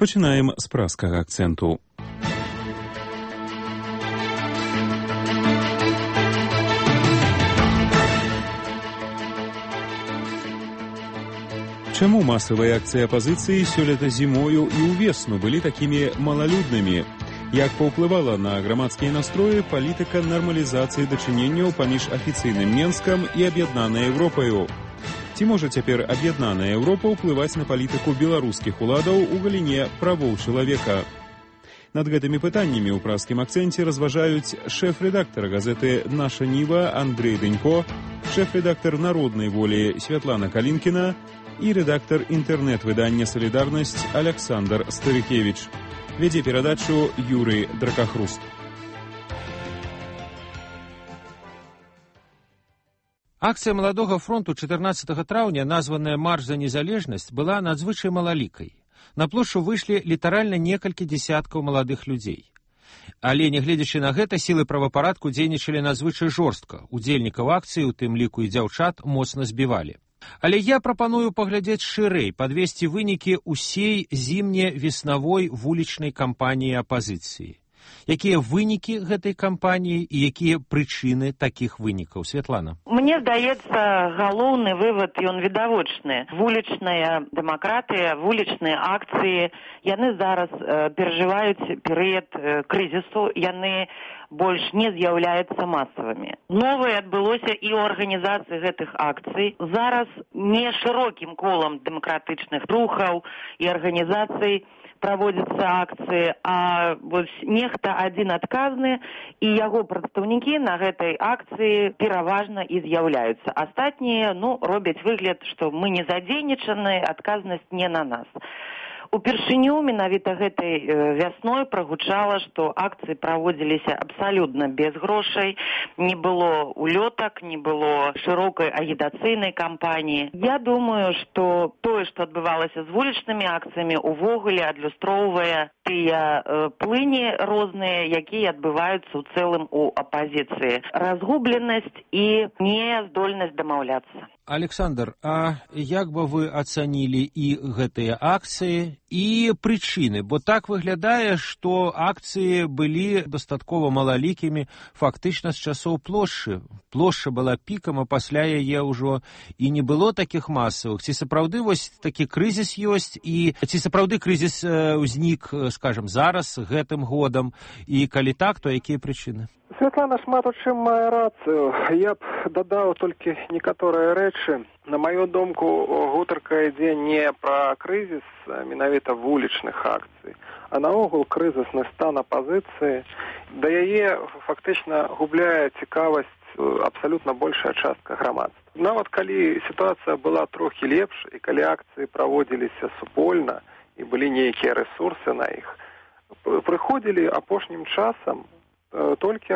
Пачынаем з праскага акцэнту. Чаму масавыя акцыі апазіцыі сёлета зімою і ўвесну былі такімі малалюднымі? Як паўплывала на грамадскія настроі палітыка нармалізацыі дачыненняў паміж афіцыйным Менскам і аб'яднанай Еўропаю? Ці можа цяпер аб'яднаная Еўропа ўплываць на палітыку беларускіх уладаў у галіне правоў чалавека? Над гэтымі пытаннямі ў праскім акцэнце разважаюць шэф-рэдактар газеты «Наша Ніва» Андрэй Дэнько, шэф-рэдактар «Народнай волі» Святлана Калінкіна і рэдактар інтэрнэт-выдання «Салідарнасць» Аляксандр Старыкевіч. Вядзе перадачу Юрый Дракахруст. Акцыя Маладога фронту 14 траўня, названая «Марш за незалежнасць», была надзвычай малалікай. На плошчу выйшлі літаральна некалькі дзесяткаў маладых людзей. Але, нягледзячы на гэта, сілы правапарадку дзейнічалі надзвычай жорстка. Удзельнікаў акцыі, у тым ліку і дзяўчат, моцна збівалі. Але я прапаную паглядзець шырэй, падвесці вынікі ўсей зімне-веснавой вулічнай кампаніі апазіцыі. Якія вынікі гэтай кампаніі і якія прычыны такіх вынікаў? Святлана. Мне здаецца, галоўны вывад, ён відавочны. Вулічная дэмакратыя, вулічныя акцыі, яны зараз перажываюць перыяд крызісу, яны больш не з'яўляюцца масавымі. Новае адбылося і ў арганізацыі гэтых акцый. Зараз не шырокім колам дэмакратычных рухаў і арганізацый праводзяцца акцыі, а вось нехта адзін адказны, і яго прадстаўнікі на гэтай акцыі пераважна і з'яўляюцца. Астатнія, робяць выгляд, што мы не задзейнічаны, адказнасць не на нас. Упершыню менавіта гэтай вясной прагучала, што акцыі праводзіліся абсалютна без грошай, не было улётак, не было шырокай агітацыйнай кампаніі. Я думаю, што тое, што адбывалася з вулічнымі акцыямі, увогуле адлюстроўвае тыя плыні розныя, якія адбываюцца ў цэлым у апазіцыі. Разгубленасць і няздольнасць дамаўляцца. Александр, а як бы вы ацанілі і гэтыя акцыі, і прычыны? Бо так выглядае, што акцыі былі дастаткова малалікімі фактычна з часоў плошчы. Плошча была пікам, а пасля яе ўжо і не было такіх масавых. Ці сапраўды вось такі крызіс ёсць, і ці сапраўды крызіс ўзнік, скажам, зараз, гэтым годам, і калі так, то якія прычыны? Святлана шмат у чым мае рацыю. Я б дадаў толькі некаторыя рэчы. На маю думку, гутарка ідзе не пра крызіс менавіта вулічных акцый, а наогул крызісны стан апазіцыі. Да яе фактычна губляе цікавасць абсалютна большая частка грамадства. Нават калі сітуацыя была трохі лепш, і калі акцыі праводзіліся супольна, і былі нейкія рэсурсы на іх, прыходзілі апошнім часам толькі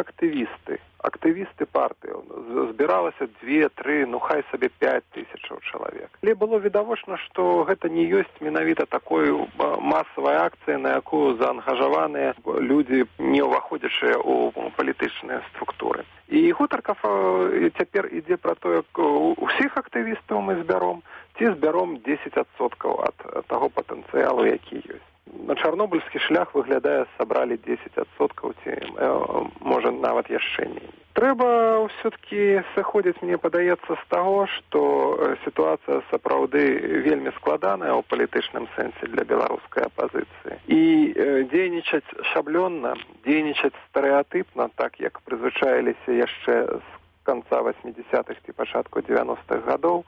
актывісты партыі. Збіралася 2-3, хай сабе 5 тысячаў чалавек. Але было відавочна, што гэта не ёсць менавіта такой масавай акцыі, на якую заангажаваныя людзі, не ўваходзячыя ў палітычныя структуры. І гутарка цяпер ідзе пра тое, усіх актывістаў мы збяром, ці збяром 10% ад таго патэнцыялу, які ёсць. На чарнобыльскі шлях выглядае, сабралі 10%, ці можа нават яшчэ не. Трэба ўсё-ткі сыходзіць, мне падаецца, з таго, што сітуацыя сапраўды вельмі складаная ў палітычным сэнсе для беларускай апазіцыі. І дзейнічаць шаблённа, дзейнічаць стэрэатыпна, так як прызвычаіліся яшчэ з канца 80-х ці пачатку 90-х гадоў,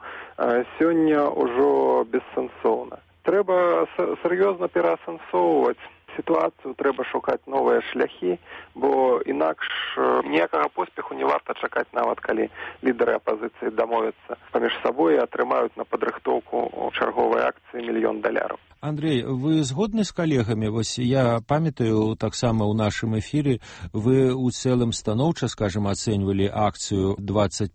сёння ўжо бессэнсоўна. Трэба сур'ёзна пераасэнсоўваць сітуацыю, трэба шукаць новыя шляхі, бо інакш ніякага поспеху не варта чакаць, нават калі лідары апазіцыі дамовяцца паміж сабой і атрымаюць на падрыхтоўку чарговай акцыі $1 000 000. Андрей, вы згодны з калегамі? Вось я памятаю, таксама ў нашым эфіры вы ў цэлым станоўча, скажем, ацэньвалі акцыю 25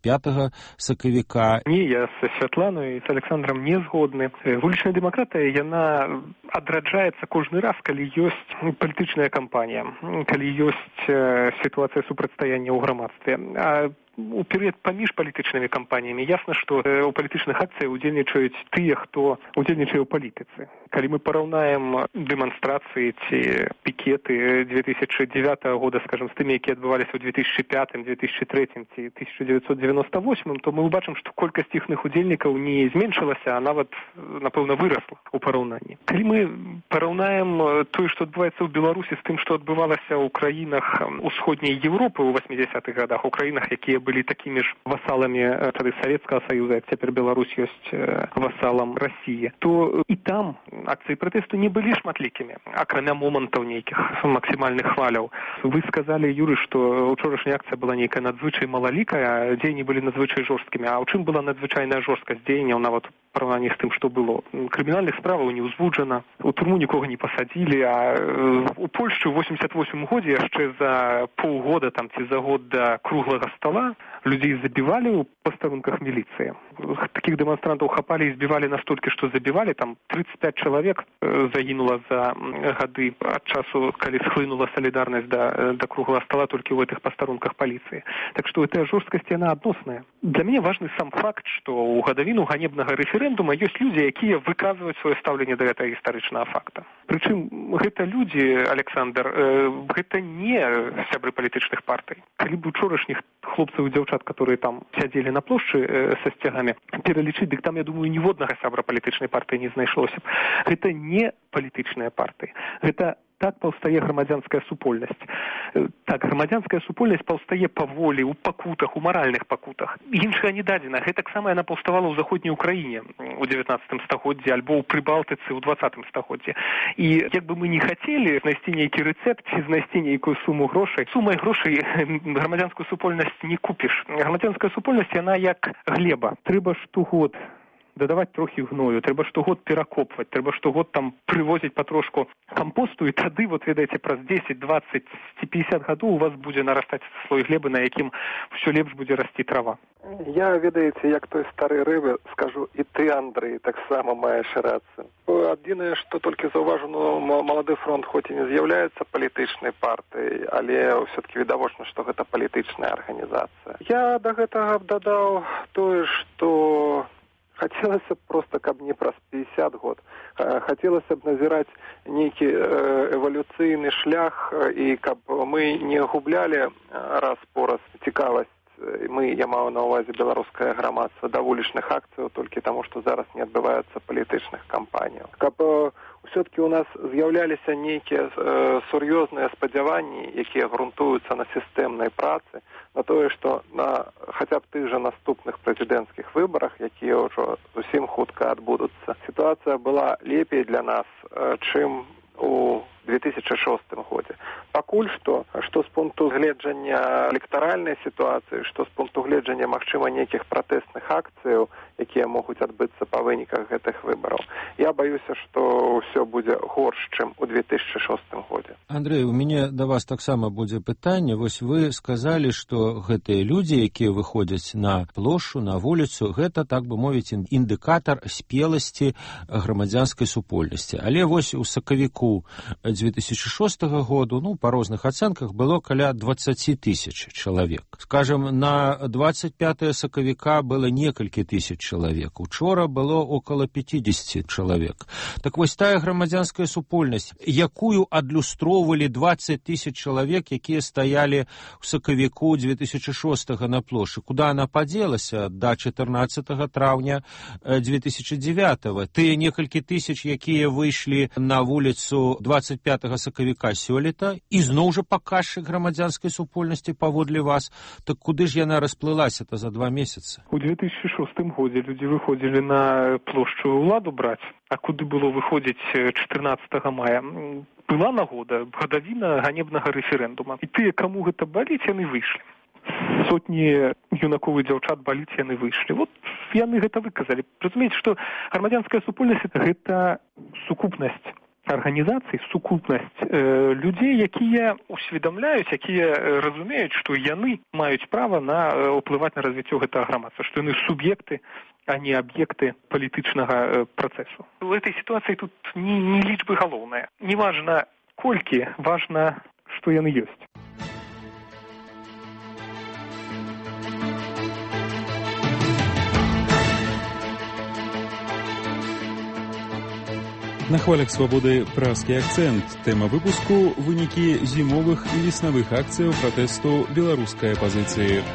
сакавіка. Не, я са Святланай і з Александром не згодны. Вулічная дэмакратыя, яна адраджаецца кожны раз, калі ёсць палітычная кампанія, калі ёсць сітуацыя супрацьстаяння ў грамадстве. А у перыяд паміж палітычнымі кампаніямі ясна, што у палітычных акцыях удзельнічаюць тыя, хто удзельнічае ў палітыцы. Калі мы параўнаем дэманстрацыі ці пікеты 2009 года, скажем, з тымі, якія адбываліся ў 2005, 2003 ці 1998, то мы ўбачым, што колькасць іхных удзельнікаў не зменшылася, а нават, напэўна, вырасла ў параўнанні. Калі мы параўнаем тое, што адбываецца ў Беларусі з тым, што адбывалася ў краінах усходняй Европы ў 80-х годах, у краінах, якія былі такімі ж васаламі тады Савецкага Саюза, як цяпер Беларусь ёсць васалам Расіі, то і там акцыі пратэсту не былі шматлікімі, акрамя момантаў нейкіх максімальных хваляў. Вы сказалі, Юрый, што учорашняя акцыя была нейкая надзвычай малалікая, дзеянні былі надзвычай жорсткімі. А ў чым была надзвычайная жорсткасць дзеянняў, нават у параўнанні з тым, што было? Крымінальных справаў не ўзвуджана, у турму нікога не пасадзілі, а у Польшчы ў 88 годзе яшчэ за паўгода там ці за год да круглага стола людзей забівалі ў пастарунках міліцыі. Такіх дэманстрантаў хапалі і збівалі настолькі, што забівалі. Там 35 чалавек загінула за гады ад часу, калі схлынула салідарнасць да круглага стола толькі ў гэтых пастарунках паліцыі. Так што гэтая жорсткасць, яна адносная. Для мяне важны сам факт, што ў гадавіну ганебнага рэферэндума ёсць людзі, якія выказваюць сваё стаўленне да гэтага гістарычнага факта. Прычым гэта людзі, Александр, гэта не сябры палітычных партый. Калі б учорашніх хлопцаў і дзяўчат, которые там сядзелі на плошчы са сцягамі, пералічыць, дык там, я думаю, ніводнага сябра палітычнай партыі не знайшлося б. Гэта не палітычныя партыі. Гэта так паўстае грамадзянская супольнасць. Так, грамадзянская супольнасць паўстае паволі, у пакутах, у маральных пакутах. Іншага не дадзена. Гэтаксама яна паўставала ў заходняй Украіне ў 19 стагоддзі альбо ў Прыбалтыцы ў 20 стагоддзі. І як бы мы не хацелі знайсці нейкі рэцэпт ці знайсці нейкую суму грошай, сумай грошай грамадзянскую супольнасць не купіш. Грамадзянская супольнасць, яна як глеба. Трэба штогод дадаваць трохі гною, трэба штогод перакопваць, трэба штогод там прывозіць патрошку кампосту, і тады, вот ведаеце, праз 10, 20 ці 50 гадоў у вас будзе нарастаць слой глебы, на якім ўсё лепш будзе расці трава. Я, ведаеце, як той стары рыбы, скажу, і ты, Андрэй, таксама маеш рацыю. Адзінае, што толькі заўважу, Малады фронт хоць і не з'яўляецца палітычнай партыяй, але ўсё-таки відавочна, што гэта палітычная арганізацыя. Я да гэтага б дадаў тое, што хацелася просто, каб не праз 50 год. Хацелася б назіраць нейкі эвалюцыйны шлях, і каб мы не гублялі раз-пораз цікавасць, я маю на ўвазе беларускае грамадства, да вулічных акцыяў толькі таму, што зараз не адбываецца палітычных кампаніяў. Каб ўсё-таки у нас з'яўляліся нейкія сур'ёзныя спадзяванні, якія грунтуюцца на сістэмнай працы, на тое, што на хаця б тых жа наступных прэзідэнцкіх выбарах, якія ўжо зусім хутка адбудуцца, сітуацыя была лепей для нас, чым у 2006 годзе. Пакуль што з пункту гледжання электаральнай сітуацыі, што з пункту гледжання, магчыма, нейкіх пратэстных акцыяў, якія могуць адбыцца па выніках гэтых выбараў, я баюся, што ўсё будзе горш, чым у 2006 годзе. Андрэй, у мяне да вас таксама будзе пытанне. Вось вы сказалі, што гэтыя людзі, якія выходзяць на плошчу, на вуліцу, гэта, так бы мовіць, індыкатар спеласці грамадзянскай супольнасці. Але вось у сакавіку 2006 году, па розных ацэнках, было каля 20 тысяч чалавек. Скажем, на 25 сакавіка было некалькі тысяч чалавек. Учора было около 50 чалавек. Так вось тая грамадзянская супольнасць, якую адлюстроўвалі 20 тысяч чалавек, якія стаялі ў сакавіку 2006 на плошчы, куда она падзелася да 14 траўня 2009? Тыя некалькі тысяч, якія выйшлі на вуліцу 25 сакавіка сёлета, і зноў жа паказчык грамадзянскай супольнасці паводле вас, так куды ж яна расплылася-то за 2 месяцы? У 2006 годзе людзі выходзілі на плошчу ўладу браць, а куды было выходзіць 14 мая? Была нагода, гадавіна ганебнага рэферэндума. І тыя, каму гэта баліць, яны выйшлі. Сотні юнакоў і дзяўчат баліць, яны выйшлі. Вот яны гэта выказалі. Разумееце, што грамадзянская супольнасць – гэта сукупнасць арганізацый, сукупнасць людзей, якія усведамляюць, якія разумеюць, што яны маюць права на ўплываць на развіццё гэтага грамадства, што яны суб'екты, а не аб'екты палітычнага працэсу. У этой сітуацыі тут не лічбы галоўныя. Не важна колькі, важна, што яны ёсць. На хвалях свабоды пражскі акцэнт. Тэма выпуску – вынікі зімовых і веснавых акцыяў пратэсту беларускай апазіцыі.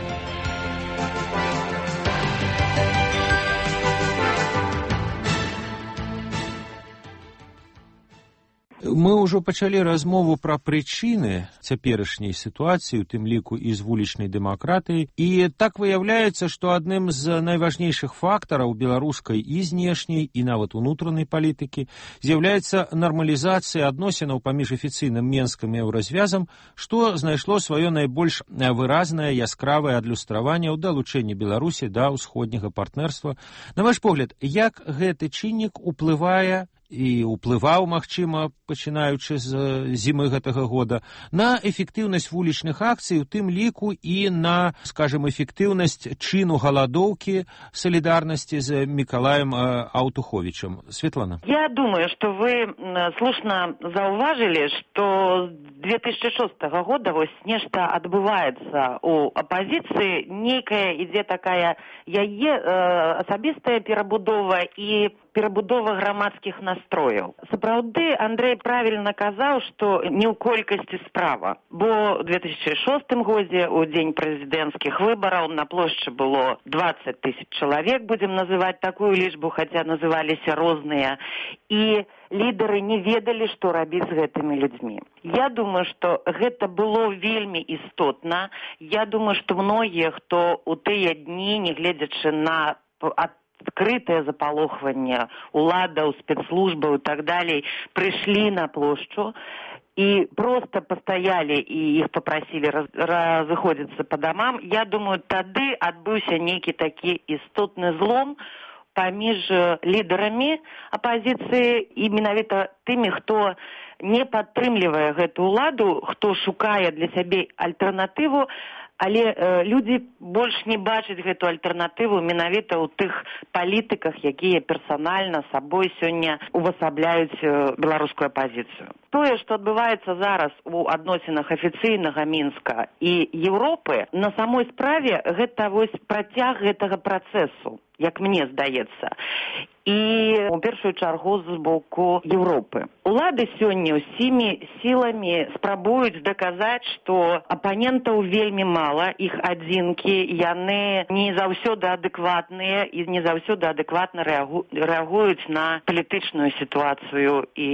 Мы ўжо пачалі размову пра прычыны цяперашняй сітуацыі, у тым ліку і з вулічнай дэмакратыяй. І так выяўляецца, што адным з найважнейшых фактараў беларускай і знешняй, і нават унутранай палітыкі з'яўляецца нармалізацыя адносінаў паміж афіцыйным Менскам і еўразвязам, што знайшло сваё найбольш выразнае яскравае адлюстраванне ў далучэнні Беларусі да ўсходняга партнерства. На ваш погляд, як гэты чыннік уплывае і ўплываў, магчыма, пачынаючы з зімы гэтага года, на эфектыўнасць вулічных акцый, у тым ліку і на, скажем, эфектыўнасць чыну галадоўкі солідарнасці з Миколаем Аўтуховичем. Светлана. Я думаю, что вы слушно зауважили, что с 2006 года вось нешта адбываецца у апозіцыі, нейкая ідзе такая яе асабістая перабудова і перабудова грамадскіх настрояў. Сапраўды, Андрей правильно казаў, што не ў колькасці справа, бо ў 2006 годзе, у дзень прэзідэнцкіх выбараў, на плошчы было 20 000 чалавек, будзем называць такую лічбу, хаця называліся розныя, і лідары не ведалі, што рабіць з гэтымі людзьмі. Я думаю, што гэта было вельмі істотна. Я думаю, што многія, хто ў тыя дні, не гледзячы на адкрытае запалохванне уладаў, спецслужбаў і так далей, прыйшлі на плошчу і просто пастаялі і іх папрасілі разыходзіцца па дамам. Я думаю, тады адбыўся нейкі такі істотны злом паміж лідарамі апазіцыі і менавіта тымі, хто не падтрымлівае гэту ўладу, хто шукае для сябе альтэрнатыву, але людзі больш не бачаць гэту альтэрнатыву менавіта ў тых палітыках, якія персанальна сабой сёння увасабляюць беларускую апазіцыю. Тое, што адбываецца зараз у адносінах афіцыйнага Мінска і Еўропы, на самой справе гэта вось працяг гэтага працэсу, як мне здаецца. І у першую чаргу з боку Еўропы. Улады сёння ўсімі сіламі спрабуюць даказаць, што апанентаў вельмі мала, іх адзінкі, яны не заўсёды адэкватныя і не заўсёды адэкватна рэагуюць на палітычную сітуацыю і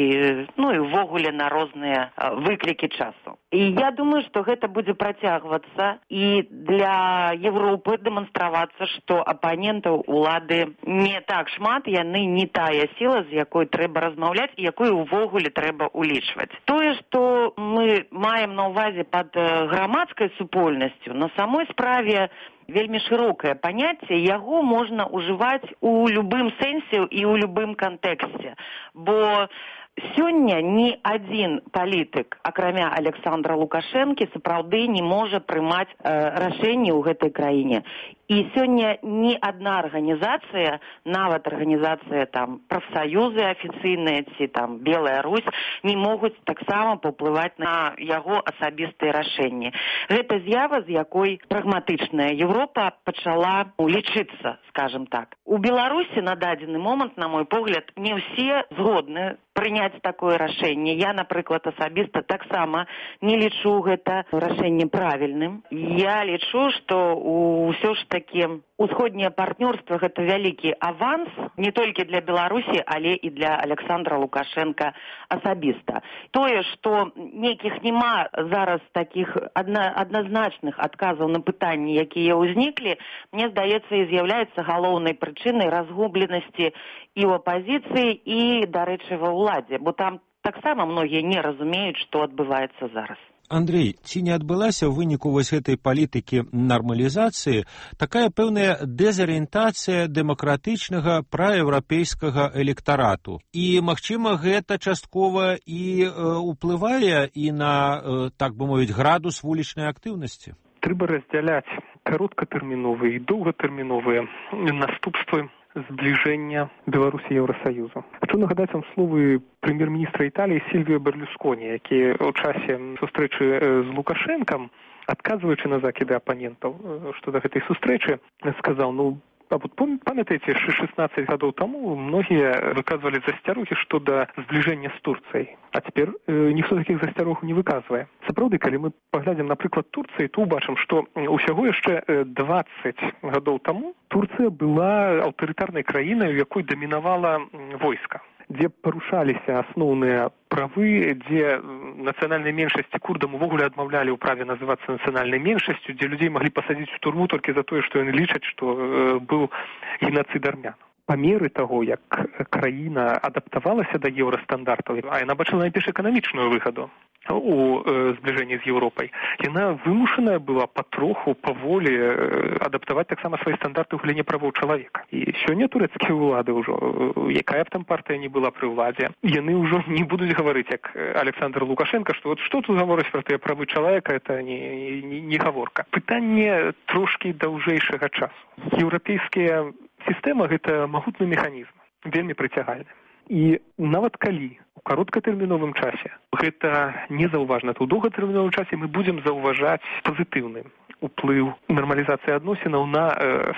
ўвогуле на розныя выклікі часу. І я думаю, што гэта будзе працягвацца і для Еўропы дэманстравацца, што апанентаў улады не так шмат, яны не тая сіла, з якой трэба размаўляць і якую ўвогуле трэба улічваць. Тое, што мы маем на ўвазе пад грамадскай супольнасцю, на самой справе вельмі шырокае паняцце, яго можна ўжываць у любым сэнсе і ў любым кантэксце, бо сёння ні адзін палітык, акрамя Александра Лукашэнкі, сапраўды не можа прымаць рашэнні ў гэтай краіне. І сёння ні адна арганізацыя, нават арганізацыя прафсаюзы афіцыйныя ці Белая Русь, не могуць таксама паўплываць на яго асабістыя рашэнні. Гэта з'ява, з якой прагматычная Еўропа пачала лічыцца, скажем так. У Беларусі на дадзены момант, на мой погляд, не ўсе згодны прыняць такое рашэнне. Я, напрыклад, асабіста таксама не лічу гэта рашэнне правільным. Я лічу, што ўсё ж такі усходняе партнёрства гэта вялікі аванс не толькі для Беларусі, але і для Александра Лукашенка асабіста. Тое, што нейкіх няма зараз такіх адназначных адказаў на пытанні, якія ўзніклі, мне здаецца, і з'яўляецца галоўнай прычынай разгубленасці і ў апазіцыі, і, дарэчы, ва ўладзе, бо там таксама многія не разумеюць, што адбываецца зараз. Андрей, ці не адбылася ў выніку вось гэтай палітыкі нармалізацыі такая пэўная дэзарыентацыя дэмакратычнага праеўрапейскага электарату? І, магчыма, гэта часткова і ўплывае і на, так бы мовіць, градус вулічнай актыўнасці? Трэба раздзяляць кароткатэрміновыя і доўгатэрміновыя наступствы зближення Білорусі і Євросоюзу. Хочу нагадати вам слови прем'єр-міністра Італії Сільвіо Берлюсконі, який у часі зустрічі з Лукашенком, адказуючи на закиди опонентів щодо цієї зустрічі, сказав, А вот памятаеце, 16 гадоў таму многія выказвалі засцярогі што збліжэння з Турцыяй. А цяпер ніхто такіх засцярогаў не выказвае. Сапраўды, калі мы паглядзім, напрыклад, Турцыі, то ўбачым, што ўсяго яшчэ 20 гадоў таму Турцыя была аўтарытарнай краінай, у якой дамінавала войска, дзе парушаліся асноўныя правы, дзе нацыянальнай меншасці курдам увогуле адмаўлялі ў праве называцца нацыянальнай меншасцю, дзе людзей маглі пасадзіць у турму толькі за тое, што яны лічаць, што быў геноцид армян. Па меры таго, як краіна адаптавалася да еўрастандартаў, а яна бачыла найперш эканамічную выгаду у збліжэнні з Еўропай, яна вымушаная была патроху, паволі адаптаваць таксама свае стандарты ў галіне правоў чалавека. І сёння турэцкія ўлады ўжо, якая б там партыя не была пры ўладзе, яны ўжо не будуць гаварыць, як Александр Лукашенко, што вот што тут гаворыць пра тыя правы чалавека, это не гаворка. Пытанне трошкі даўжэйшага часу. Еўрапейскія сістэма – гэта магутны механізм, вельмі прыцягальны. І нават калі у кароткатэрміновым часе гэта незаўважна, то ў доўгатэрміновым часе мы будзем заўважаць пазітыўны уплыў нармалізацыі адносінаў на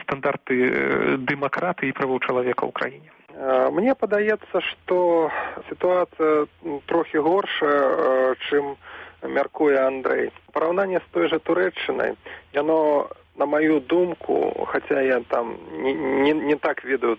стандарты дэмакратыі і правоў чалавека ў краіне. Мне падаецца, што сітуацыя трохі горшая, чым мяркуе Андрэй. Параўнанне з той жа Турэччынай, яно, на мою думку, хаця я там не так ведаю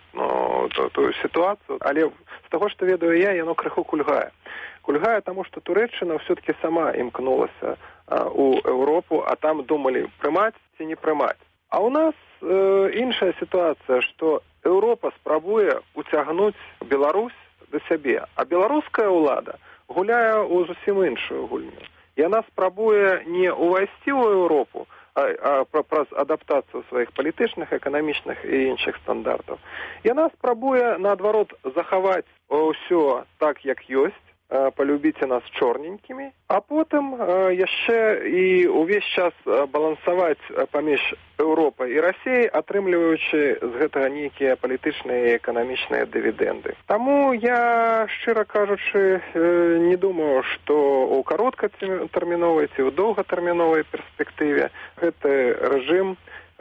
тую сітуацыю, але з таго, што ведаю я, яно крыху кульгае. Кульгае таму, што Турэччына ўсё-такі сама імкнулася у Еўропу, а там думалі, прымаць ці не прымаць. А ў нас іншая сітуацыя, што Еўропа спрабуе уцягнуць Беларусь да сябе, а беларуская ўлада гуляе ў зусім іншую гульню. Яна спрабуе не ўвайсці ў Еўропу, праз адаптацыю сваіх палітычных, эканамічных і іншых стандартаў. Яна спрабуе, наадварот, захаваць ўсё так, як ёсць, полюбіце нас чорненькімі, а потым яшчэ і ўвесь час балансаваць паміж Еўропай і Расіяй, атрымліваючы з гэтага нейкія палітычныя і эканамічныя дывідэнды. Таму я, шчыра кажучы, не думаю, што ў кароткатэрміновай ці ў доўгатэрміновай перспектыве гэты рэжым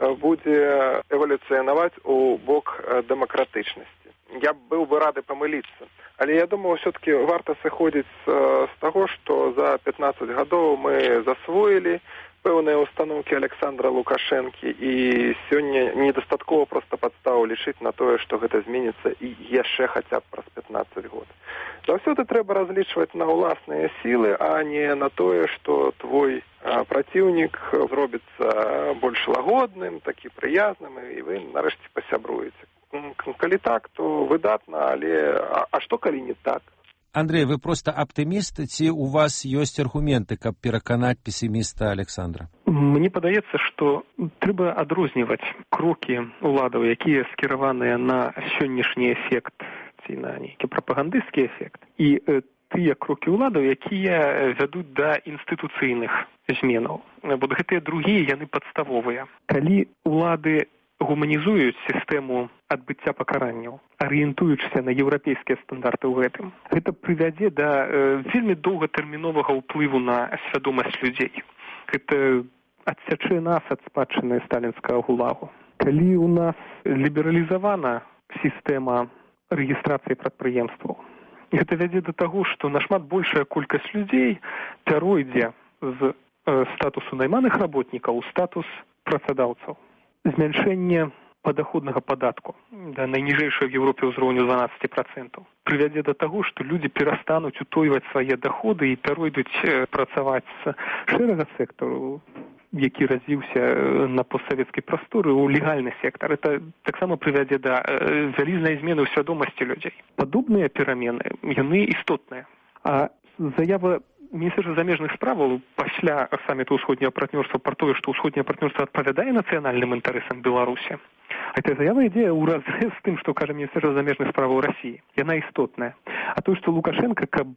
будзе эвалюцыянаваць у бок дэмакратычнасці. Я быў бы рады памыліцца. Але я думаю, все-таки варта сыходзіць з таго, што за 15 гадоў мы засвоілі пэўныя установкі Александра Лукашэнкі, і сёння недастаткова проста падставу лічыць на тое, што гэта зменіцца і яшчэ хаця б праз 15 год. Заўсёды трэба разлічваць на ўласныя сілы, а не на тое, што твой праціўнік зробіцца больш лагодным, такі прыязным, і вы нарэшце пасябруеце. Калі так, то выдатна, але а што калі не так? Андрей, вы просто аптыміст, ці у вас ёсць аргументы, каб пераканаць песіміста Александра? Мне падаецца, што трэба адрозніваць крокі ўладаў, якія скіраваныя на сённяшні эфект ці на нейкі прапагандысцкі эфект, і тыя крокі ўладаў, якія вядуць да інстытуцыйных зменаў. Бо гэтыя другія, яны падставовыя. Калі ўлады гуманізуюць сістэму адбыцця пакаранняў, арыентуючыся на еўрапейскія стандарты ў гэтым, гэта прывядзе да вельмі доўгатэрміновага ўплыву на свядомасць людзей. Гэта адсячэ нас ад спадчыны сталінскага гулагу. Калі ў нас лібералізавана сістэма рэгістрацыі прадпрыемстваў, гэта вядзе да таго, што нашмат большая колькасць людзей пяройдзе з статусу найманых работнікаў у статус працадаўцаў. Змяншэнне падаходнага падатку да найніжэйшага в Еўропе ўзроўню 12% прывядзе да таго, што людзі перастануць утойваць свае даходы і пяройдуць працаваць з шэрага сектару, які развіўся на постсавецкай прасторы, у легальны сектар. Это таксама прывядзе да вялізнай змены ў свядомасці людзей. Падобныя перамены, яны істотныя. А заява Міністэрства замежных справаў пасля саміту ўсходняга партнёрства пра тое, што ўсходняе партнёрства адпавядае нацыянальным інтарэсам Беларусі. Гэта заява ідзе ўразрэз з тым, што кажа Міністэрства замежных справаў Расіі. Яна істотная. А тое, што Лукашенко, каб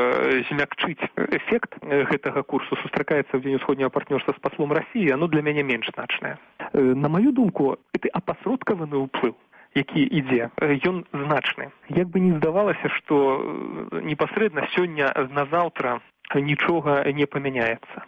змякчыць эфект гэтага курсу, сустракаецца ў дзень усходняга партнёрства з паслом Расіі, оно для мяне менш значнае. На маю думку, гэта апасродкаваны ўплыў, які ідзе, ён значны. Як бы не здавалася, што непасрэдна сёння на заўтра нічога не памяняецца.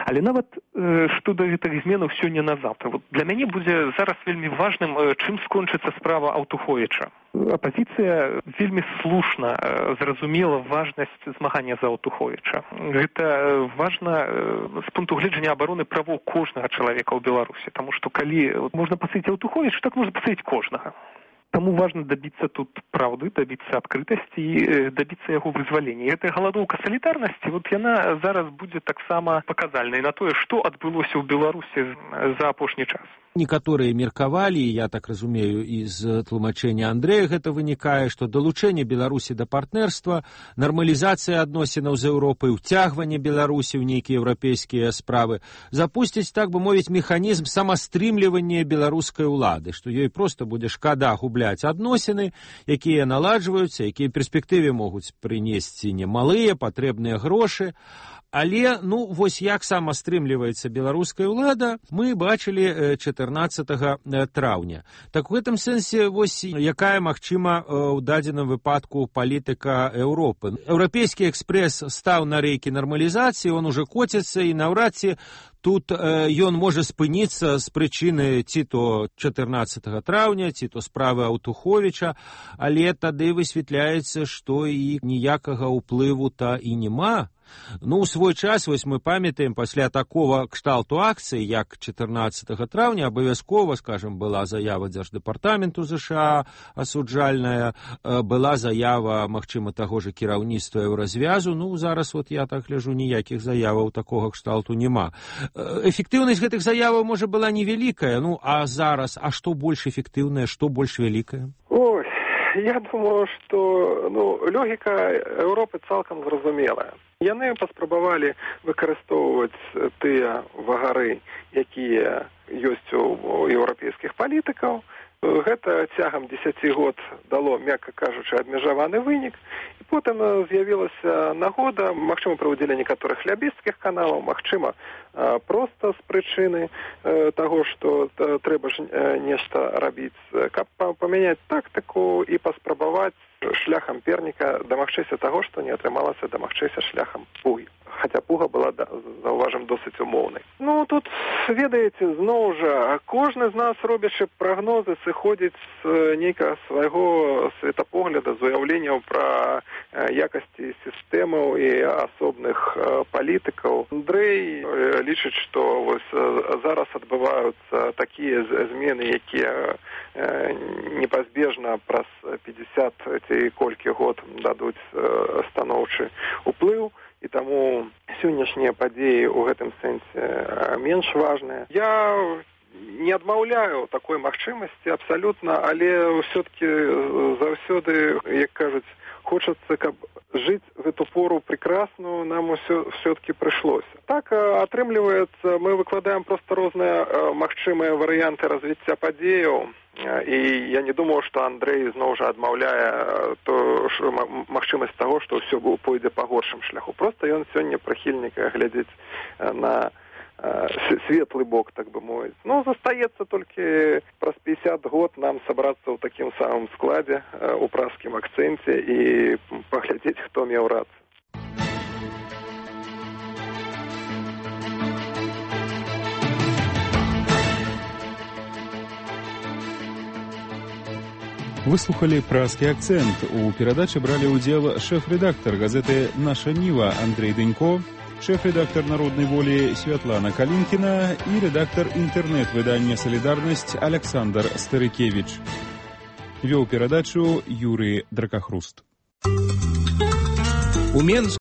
Але нават што да гэтых зменаў сёння на заўтра. Вот для мяне будзе зараз вельмі важным, чым скончыцца справа Аўтуховіча. Апазіцыя вельмі слушна зразумела важнасць змагання за Аўтуховіча. Гэта важна з пункту гледжання абароны правоў кожнага чалавека ў Беларусі, таму што калі можна пасадзіць Аўтуховіча, так можна пасадзіць кожнага. Таму важна дабіцца тут праўды, дабіцца адкрытасці і дабіцца яго вызвалення. І гэтая галадоўка салідарнасці, вот яна зараз будзе таксама паказальнай на тое, што адбылося ў Беларусі за апошні час. Некаторыя меркавалі, я так разумею, з тлумачэння Андрэя гэта вынікае, што далучэнне Беларусі да партнерства, нармалізацыя адносінаў з Еўропай, уцягванне Беларусі ў нейкія еўрапейскія справы запусціць, так бы мовіць, механізм самастрымлівання беларускай улады, што ёй проста будзе шкада губляць адносіны, якія наладжваюцца, якія ў перспектыве могуць прынесці немалыя патрэбныя грошы. Але, вось як сама стрымліваецца беларуская ўлада, мы бачылі 14 траўня. Так у гэтым сэнсе, вось якая магчыма ў дадзеным выпадку палітыка Еўропы. Еўрапейскі экспрэс стаў на рэйкі нармалізацыі, он уже коціцца, і наўрад ці тут ён можа спыніцца з прычыны ці то 14 траўня, ці то справы Аўтуховіча, але тады высвятляецца, што і ніякага ўплыву-то і няма. У свой час, вось мы памятаем, пасля такого кшталту акцыі, як 14 траўня, абавязкова, скажем, была заява Дзярждэпартаменту ЗША асуджальная, была заява, магчыма, таго ж кіраўніцтва Еўразвязу. Зараз, вот я так гляжу, ніякіх заяваў такога кшталту няма. Эфектыўнасць гэтых заяваў, можа, была невялікая, а зараз, а што больш эфектыўнае, што больш вялікае? Ой, я думаю, што логіка Еўропы цалкам зразумелая. Яны паспрабавалі выкарыстоўваць тыя вагары, якія ёсць у еўрапейскіх палітыкаў. Гэта цягам 10 год дало, мякка кажучы, абмежаваны вынік. І потым з'явілася нагода, магчыма, пры ўдзеле некаторых лябісцкіх каналаў, магчыма, проста з прычыны таго, што трэба ж нешта рабіць, каб памяняць тактыку і паспрабаваць шляхам перніка дамагчыся таго, што не атрымалася дамагчыся шляхам пугі. Хаця пуга была, заўважым, досыць умоўнай. Тут, ведаеце, зноў жа, кожны з нас, робячы прагнозы, сыходзіць з нейкага свайго светапогляда, з уяўленняў пра якасці сістэмаў і асобных палітыкаў. Андрэй лічыць, што вось зараз адбываюцца такія змены, якія непазбежна праз 50 ці колькі год дадуць станоўчы ўплыў. І таму сённяшнія падзеі ў гэтым сэнсе менш важныя. Я не адмаўляю такой магчымасці абсалютна, але ўсё-ткі заўсёды, як кажуць, хочацца, каб жыць в эту пору прекрасную, нам ўсё-ткі прыйшлося. Так, атрымліваецца, мы выкладаем проста розныя магчымыя варыянты развіцця падзеяў. І я не думаю, што Андрэй зноў жа адмаўляе магчымасць таго, што ўсё пойдзе па горшым шляху. Проста ён сёння прыхільнік глядзець на светлы бок, так бы мовіць. Застаецца толькі праз 50 год нам сабрацца ў такім самым складзе, у пражскім акцэнце і паглядзець, хто меў рацыю. Выслухали «Пражский акцент». У перадачы бралі ўдзел шэф-рэдактар газеты «Наша Ніва» Андрэй Дэнько, шэф-рэдактар «Народнай волі» Святлана Калінкіна і рэдактар інтэрнэт-выдання «Салідарнасць» Александр Старыкевіч. Вёў перадачу Юрый Дракахруст.